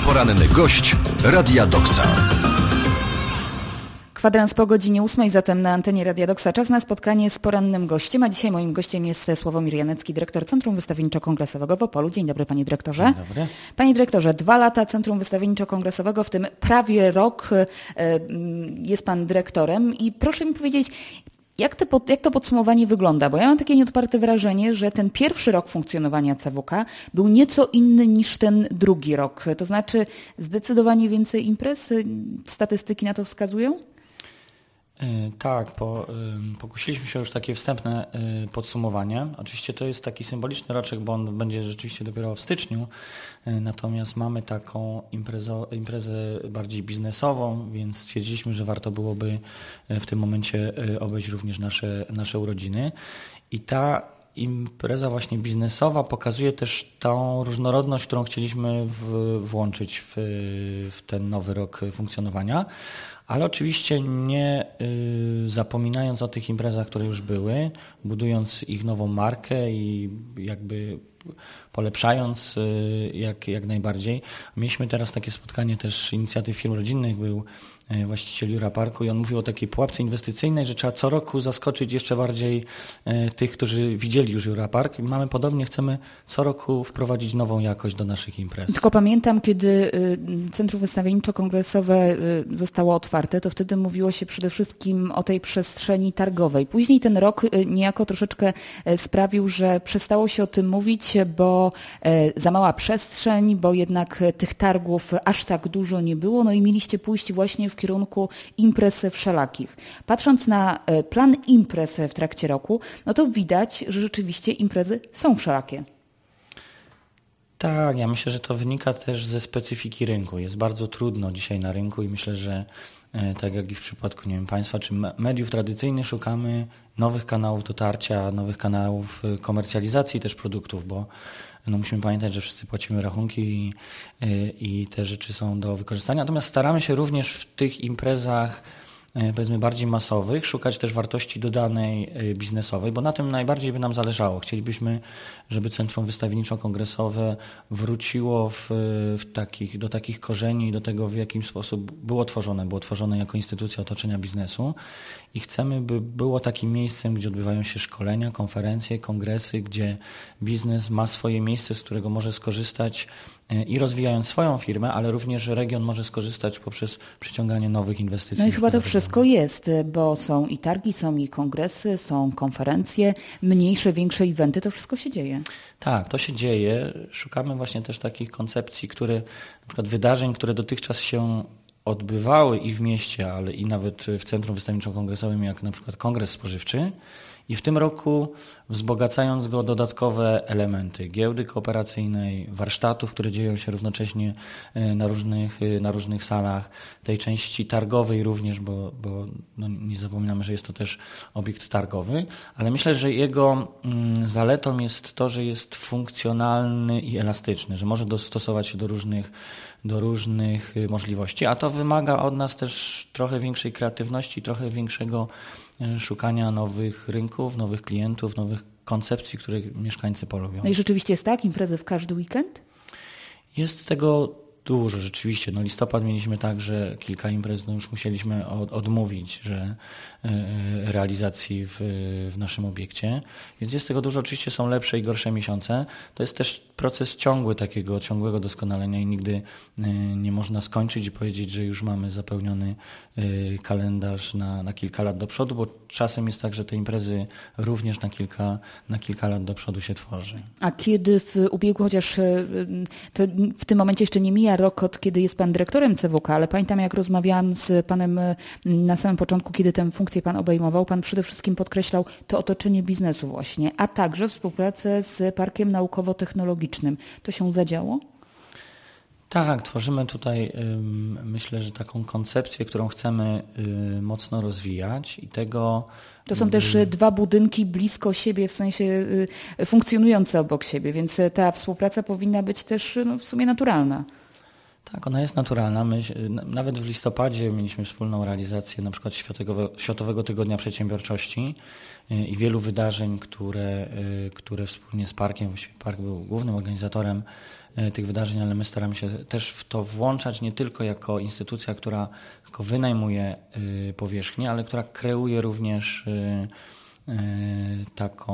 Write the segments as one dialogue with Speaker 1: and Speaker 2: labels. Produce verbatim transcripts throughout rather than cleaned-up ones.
Speaker 1: Poranny gość Radia Doksa.
Speaker 2: Kwadrans po godzinie ósmej, zatem na antenie Radia Doksa. Czas na spotkanie z porannym gościem, a dzisiaj moim gościem jest Sławomir Janecki, dyrektor Centrum Wystawienniczo-Kongresowego w Opolu. Dzień dobry, panie dyrektorze.
Speaker 3: Dzień dobry.
Speaker 2: Panie dyrektorze, dwa lata Centrum Wystawienniczo-Kongresowego, w tym prawie rok jest pan dyrektorem i proszę mi powiedzieć, Jak to, jak to podsumowanie wygląda? Bo ja mam takie nieodparte wrażenie, że ten pierwszy rok funkcjonowania C W K był nieco inny niż ten drugi rok. To znaczy zdecydowanie więcej imprez? Statystyki na to wskazują?
Speaker 3: Tak, po, pokusiliśmy się już takie wstępne podsumowanie. Oczywiście to jest taki symboliczny roczek, bo on będzie rzeczywiście dopiero w styczniu. Natomiast mamy taką imprezo, imprezę bardziej biznesową, więc stwierdziliśmy, że warto byłoby w tym momencie obejść również nasze, nasze urodziny. I ta impreza właśnie biznesowa pokazuje też tą różnorodność, którą chcieliśmy w, włączyć w, w ten nowy rok funkcjonowania. Ale oczywiście nie y, zapominając o tych imprezach, które już były, budując ich nową markę i jakby polepszając y, jak, jak najbardziej. Mieliśmy teraz takie spotkanie też inicjatyw firm rodzinnych, był y, właściciel Jura Parku i on mówił o takiej pułapce inwestycyjnej, że trzeba co roku zaskoczyć jeszcze bardziej y, tych, którzy widzieli już Jura Park. I mamy podobnie, chcemy co roku wprowadzić nową jakość do naszych imprez.
Speaker 2: Tylko pamiętam, kiedy y, Centrum Wystawienniczo-Kongresowe y, zostało otwarte, to wtedy mówiło się przede wszystkim o tej przestrzeni targowej. Później ten rok y, niejako troszeczkę y, sprawił, że przestało się o tym mówić, bo y, za mała przestrzeń, bo jednak y, tych targów aż tak dużo nie było, no i mieliście pójść właśnie w kierunku imprez wszelakich. Patrząc na y, plan imprez w trakcie roku, no to widać, że rzeczywiście imprezy są wszelakie.
Speaker 3: Tak, ja myślę, że to wynika też ze specyfiki rynku. Jest bardzo trudno dzisiaj na rynku i myślę, że tak jak i w przypadku, nie wiem, państwa czy mediów tradycyjnych, szukamy nowych kanałów dotarcia, nowych kanałów komercjalizacji też produktów, bo no musimy pamiętać, że wszyscy płacimy rachunki i, i te rzeczy są do wykorzystania. Natomiast staramy się również w tych imprezach powiedzmy bardziej masowych, szukać też wartości dodanej biznesowej, bo na tym najbardziej by nam zależało. Chcielibyśmy, żeby Centrum Wystawienniczo-Kongresowe wróciło w, w takich, do takich korzeni i do tego, w jakim sposób było tworzone. Było tworzone jako instytucja otoczenia biznesu i chcemy, by było takim miejscem, gdzie odbywają się szkolenia, konferencje, kongresy, gdzie biznes ma swoje miejsce, z którego może skorzystać i rozwijając swoją firmę, ale również region może skorzystać poprzez przyciąganie nowych inwestycji.
Speaker 2: No i chyba to wszystko jest, bo są i targi, są i kongresy, są konferencje, mniejsze, większe eventy, to wszystko się dzieje.
Speaker 3: Tak, to się dzieje. Szukamy właśnie też takich koncepcji, które, na przykład wydarzeń, które dotychczas się odbywały i w mieście, ale i nawet w Centrum Wystawienniczo-Kongresowym, jak na przykład Kongres Spożywczy. I w tym roku wzbogacając go o dodatkowe elementy giełdy kooperacyjnej, warsztatów, które dzieją się równocześnie na różnych, na różnych salach, tej części targowej również, bo, bo no nie zapominamy, że jest to też obiekt targowy, ale myślę, że jego zaletą jest to, że jest funkcjonalny i elastyczny, że może dostosować się do różnych, do różnych możliwości, a to wymaga od nas też trochę większej kreatywności, trochę większego szukania nowych rynków, nowych klientów, nowych koncepcji, które mieszkańcy polubią.
Speaker 2: No i rzeczywiście jest tak? Imprezy w każdy weekend?
Speaker 3: Jest tego dużo rzeczywiście. No listopad mieliśmy tak, że kilka imprez no już musieliśmy od, odmówić, że y, realizacji w, w naszym obiekcie. Więc jest tego dużo. Oczywiście są lepsze i gorsze miesiące. To jest też proces ciągły takiego, ciągłego doskonalenia i nigdy y, nie można skończyć i powiedzieć, że już mamy zapełniony y, kalendarz na, na kilka lat do przodu, bo czasem jest tak, że te imprezy również na kilka, na kilka lat do przodu się tworzy.
Speaker 2: A kiedy w ubiegu, chociaż to w tym momencie jeszcze nie mija rok, od kiedy jest pan dyrektorem C W K, ale pamiętam, jak rozmawiałam z panem na samym początku, kiedy tę funkcję pan obejmował, pan przede wszystkim podkreślał to otoczenie biznesu właśnie, a także współpracę z Parkiem Naukowo-Technologicznym. To się zadziało?
Speaker 3: Tak, tworzymy tutaj myślę, że taką koncepcję, którą chcemy mocno rozwijać i tego...
Speaker 2: To są też dwa budynki blisko siebie, w sensie funkcjonujące obok siebie, więc ta współpraca powinna być też no, w sumie naturalna.
Speaker 3: Tak, ona jest naturalna. My nawet w listopadzie mieliśmy wspólną realizację na przykład Światowego, Światowego Tygodnia Przedsiębiorczości i wielu wydarzeń, które, które wspólnie z Parkiem, właściwie Park był głównym organizatorem tych wydarzeń, ale my staramy się też w to włączać nie tylko jako instytucja, która tylko wynajmuje powierzchnię, ale która kreuje również taką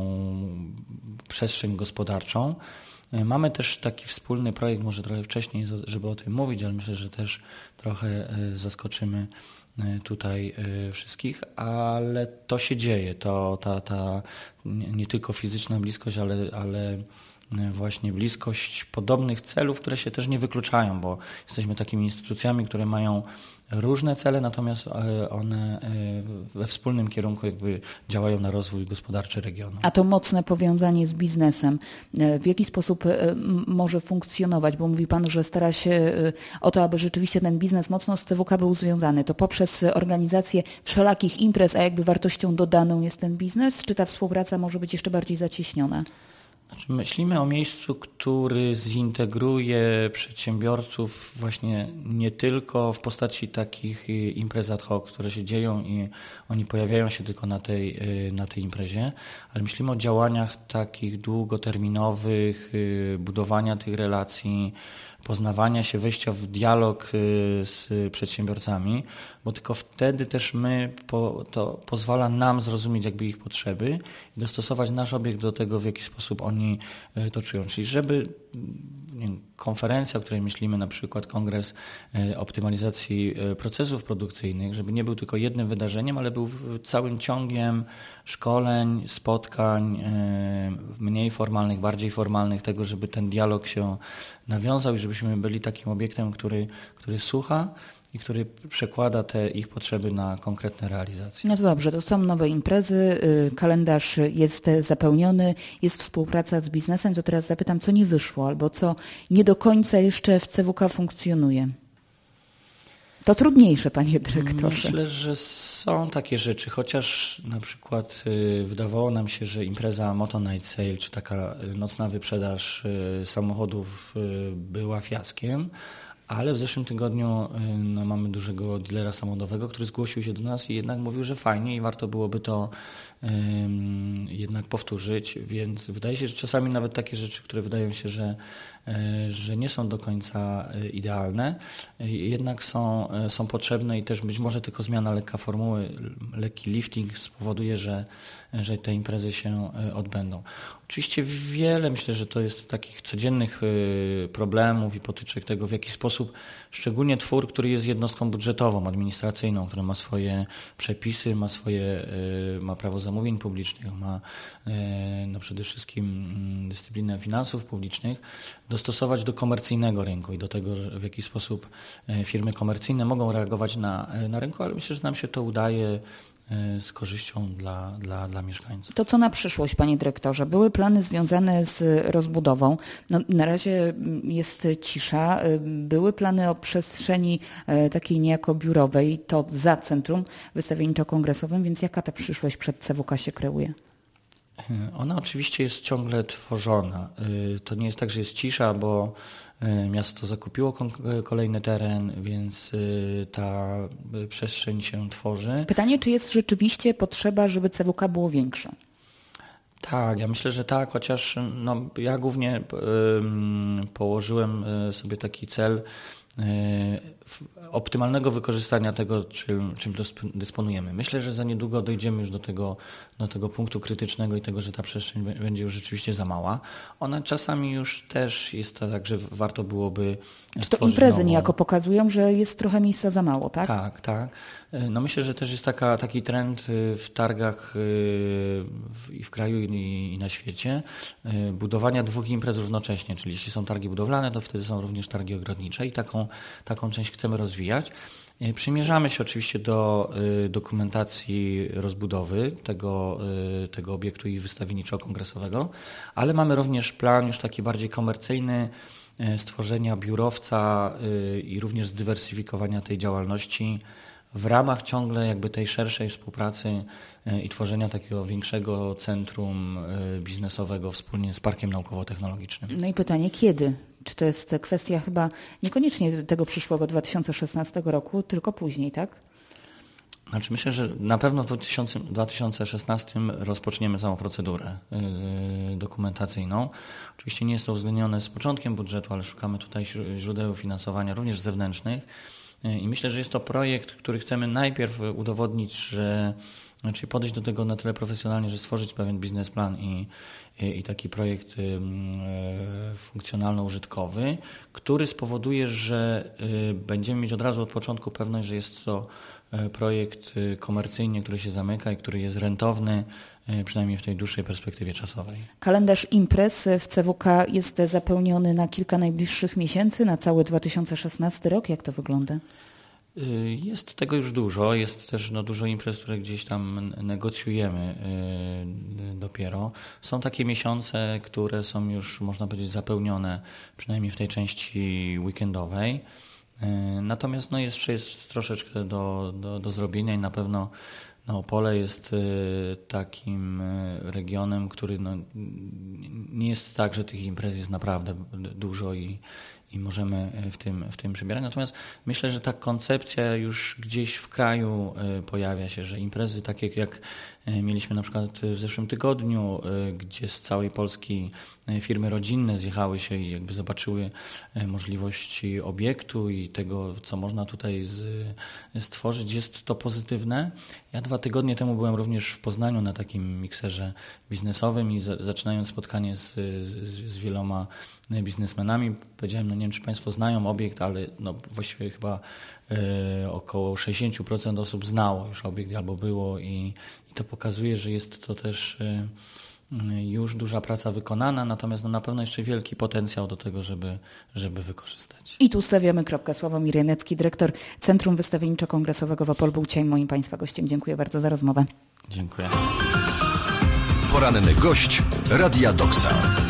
Speaker 3: przestrzeń gospodarczą. Mamy też taki wspólny projekt, może trochę wcześniej, żeby o tym mówić, ale myślę, że też trochę zaskoczymy tutaj wszystkich, ale to się dzieje, to ta, ta nie tylko fizyczna bliskość, ale, ale właśnie bliskość podobnych celów, które się też nie wykluczają, bo jesteśmy takimi instytucjami, które mają różne cele, natomiast one we wspólnym kierunku jakby działają na rozwój gospodarczy regionu.
Speaker 2: A to mocne powiązanie z biznesem, w jaki sposób może funkcjonować? Bo mówi Pan, że stara się o to, aby rzeczywiście ten biznes mocno z C W K był związany. To poprzez organizację wszelakich imprez, a jakby wartością dodaną jest ten biznes? Czy ta współpraca może być jeszcze bardziej zacieśniona?
Speaker 3: Znaczy myślimy o miejscu, który zintegruje przedsiębiorców właśnie nie tylko w postaci takich imprez ad hoc, które się dzieją i oni pojawiają się tylko na tej, na tej imprezie, ale myślimy o działaniach takich długoterminowych, budowania tych relacji, poznawania się, wejścia w dialog z przedsiębiorcami, bo tylko wtedy też my, po, to pozwala nam zrozumieć jakby ich potrzeby i dostosować nasz obiekt do tego, w jaki sposób oni to czują. Czyli żeby nie wiem, konferencja, o której myślimy, na przykład kongres optymalizacji procesów produkcyjnych, żeby nie był tylko jednym wydarzeniem, ale był całym ciągiem szkoleń, spotkań mniej formalnych, bardziej formalnych, tego, żeby ten dialog się nawiązał i żebyśmy byli takim obiektem, który, który słucha i który przekłada te ich potrzeby na konkretne realizacje.
Speaker 2: No to dobrze, to są nowe imprezy, kalendarz jest zapełniony, jest współpraca z biznesem, to teraz zapytam, co nie wyszło albo co nie do końca jeszcze w C W K funkcjonuje. To trudniejsze, panie dyrektorze.
Speaker 3: Myślę, że są takie rzeczy, chociaż na przykład y, wydawało nam się, że impreza Moto Night Sale, czy taka nocna wyprzedaż y, samochodów y, była fiaskiem, ale w zeszłym tygodniu no, mamy dużego dealera samochodowego, który zgłosił się do nas i jednak mówił, że fajnie i warto byłoby to um, jednak powtórzyć, więc wydaje się, że czasami nawet takie rzeczy, które wydają się, że, że nie są do końca idealne, jednak są, są potrzebne i też być może tylko zmiana lekka formuły, lekki lifting spowoduje, że, że te imprezy się odbędą. Oczywiście wiele, myślę, że to jest takich codziennych problemów i potyczek tego, w jaki sposób, szczególnie twór, który jest jednostką budżetową, administracyjną, która ma swoje przepisy, ma swoje, ma prawo zamówień publicznych, ma no przede wszystkim dyscyplinę finansów publicznych, dostosować do komercyjnego rynku i do tego, w jaki sposób firmy komercyjne mogą reagować na, na rynku, ale myślę, że nam się to udaje z korzyścią dla, dla, dla mieszkańców.
Speaker 2: To co na przyszłość, panie dyrektorze? Były plany związane z rozbudową. No, na razie jest cisza. Były plany o przestrzeni takiej niejako biurowej, to za Centrum Wystawienniczo-Kongresowym, więc jaka ta przyszłość przed C W K się kreuje?
Speaker 3: Ona oczywiście jest ciągle tworzona. To nie jest tak, że jest cisza, bo miasto zakupiło kolejny teren, więc ta przestrzeń się tworzy.
Speaker 2: Pytanie, czy jest rzeczywiście potrzeba, żeby C W K było większe?
Speaker 3: Tak, ja myślę, że tak, chociaż no, ja głównie położyłem sobie taki cel optymalnego wykorzystania tego, czym, czym dysponujemy. Myślę, że za niedługo dojdziemy już do tego, do tego punktu krytycznego i tego, że ta przestrzeń będzie już rzeczywiście za mała. Ona czasami już też jest tak, że warto byłoby
Speaker 2: Czy to imprezy nową... niejako pokazują, że jest trochę miejsca za mało, tak?
Speaker 3: Tak, tak. No myślę, że też jest taka, taki trend w targach i w kraju i na świecie budowania dwóch imprez równocześnie, czyli jeśli są targi budowlane, to wtedy są również targi ogrodnicze i taką, taką część chcemy rozwijać. Przymierzamy się oczywiście do dokumentacji rozbudowy tego, tego obiektu i wystawienniczo-kongresowego, ale mamy również plan już taki bardziej komercyjny stworzenia biurowca i również zdywersyfikowania tej działalności w ramach ciągle jakby tej szerszej współpracy i tworzenia takiego większego centrum biznesowego wspólnie z Parkiem Naukowo-Technologicznym.
Speaker 2: No i pytanie, kiedy? Czy to jest kwestia chyba niekoniecznie tego przyszłego dwa tysiące szesnastego roku, tylko później, tak?
Speaker 3: Znaczy myślę, że na pewno w dwa tysiące szesnastym rozpoczniemy całą procedurę dokumentacyjną. Oczywiście nie jest to uwzględnione z początkiem budżetu, ale szukamy tutaj źródeł finansowania również zewnętrznych. I myślę, że jest to projekt, który chcemy najpierw udowodnić, że znaczy podejść do tego na tyle profesjonalnie, że stworzyć pewien biznesplan i, i, i taki projekt y, y, funkcjonalno-użytkowy, który spowoduje, że y, będziemy mieć od razu od początku pewność, że jest to y, projekt y, komercyjny, który się zamyka i który jest rentowny, y, przynajmniej w tej dłuższej perspektywie czasowej.
Speaker 2: Kalendarz imprez w C W K jest zapełniony na kilka najbliższych miesięcy, na cały dwa tysiące szesnasty rok. Jak to wygląda?
Speaker 3: Jest tego już dużo, jest też no, dużo imprez, które gdzieś tam negocjujemy yy, dopiero. Są takie miesiące, które są już, można powiedzieć, zapełnione, przynajmniej w tej części weekendowej. Yy, natomiast no, jeszcze jest troszeczkę do, do, do zrobienia i na pewno no, Opole jest y, takim y, regionem, który no, nie jest tak, że tych imprez jest naprawdę dużo i, i możemy w tym, w tym przybierać. Natomiast myślę, że ta koncepcja już gdzieś w kraju y, pojawia się, że imprezy takie jak y, mieliśmy na przykład w zeszłym tygodniu, y, gdzie z całej Polski y, firmy rodzinne zjechały się i jakby zobaczyły y, możliwości obiektu i tego, co można tutaj z, y, stworzyć, jest to pozytywne. Ja dwa tygodnie temu byłem również w Poznaniu na takim mikserze biznesowym i za, zaczynając spotkanie z, z, z wieloma biznesmenami, powiedziałem, no nie wiem, czy Państwo znają obiekt, ale no właściwie chyba y, około sześćdziesiąt procent osób znało już obiekt albo było i, i to pokazuje, że jest to też y, już duża praca wykonana, natomiast no na pewno jeszcze wielki potencjał do tego, żeby, żeby wykorzystać.
Speaker 2: I tu stawiamy kropkę. Sławomir Janecki, dyrektor Centrum Wystawienniczo-Kongresowego w Opolu, był dzisiaj moim Państwa gościem. Dziękuję bardzo za rozmowę.
Speaker 3: Dziękuję.
Speaker 1: Poranny gość Radia Doksa.